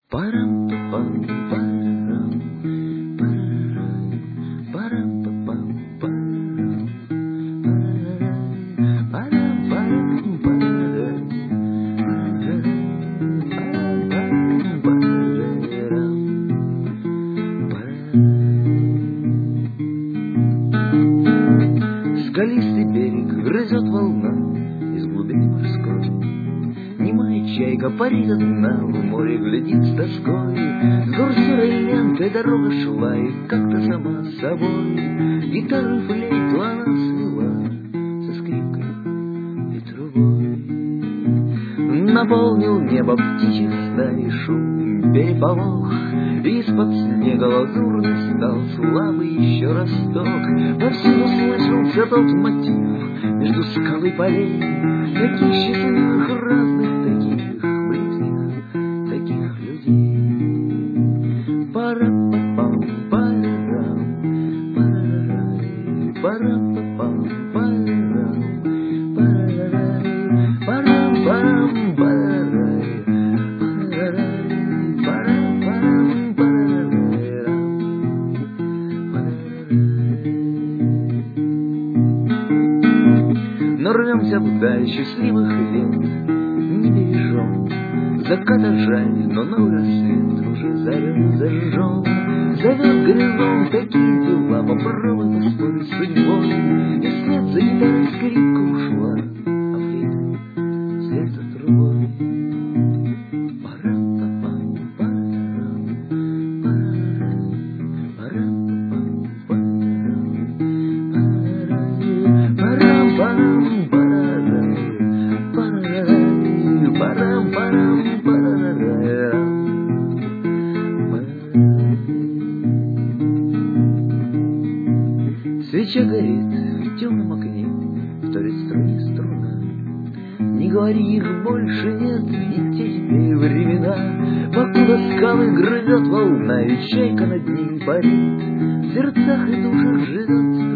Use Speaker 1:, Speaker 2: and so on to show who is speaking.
Speaker 1: Парам-па-пам, парам, парарай, парам-па-пам, парам, парарай, парам-парам, парарай, парам-парам, парарай. Скалистый берег грызет волна из глубины морской. Немая чайка парит одна, в море глядит с тоской. С гор серой лентой дорога шла, и как-то сама собой гитару флейту она свела со скрипкой и трубой. Наполнил небо птичьих стай шум переполох, и из-под снега лазурный стал слабый еще росток. Повсюду слышался тот мотив между скал и полей, таких счастливых, разных, таких близких, таких людей. Пара-па-пам, парарам, парарай, пара-па-пам, парарам, парарай, парам-парам, парарай, парарай, парам-парам, парарай. Но рвемся вдаль счастливых лет, не бережем заката жаль, но новый рассвет уже зажжен. Зовет горизонт, такие дела, попробуй поспорить с судьбой. И вслед за гитарой скрипка ушла, а флейта вслед за трубой. Парам-па-пам, парам, парарай, парам-па-пам, парам, парам-парам, парарай, парарай, парам-парам, парарай. Свеча горит в темном окне, вторит струне струна. Не говори, их больше нет, ведь те теперь времена, покуда скалы грызет волна, и чайка над ней парит. В сердцах и душах живет